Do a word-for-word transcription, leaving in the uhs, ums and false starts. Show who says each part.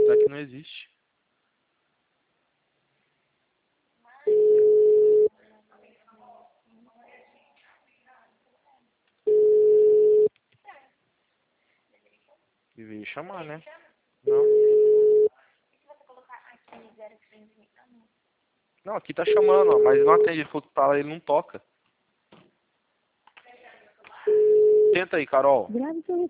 Speaker 1: Será que não existe? Deveria chamar, né? Não. Não, aqui tá chamando, ó, mas não atende. Ele falou que pra lá ele não toca. Tenta aí, Carol.
Speaker 2: Grave seu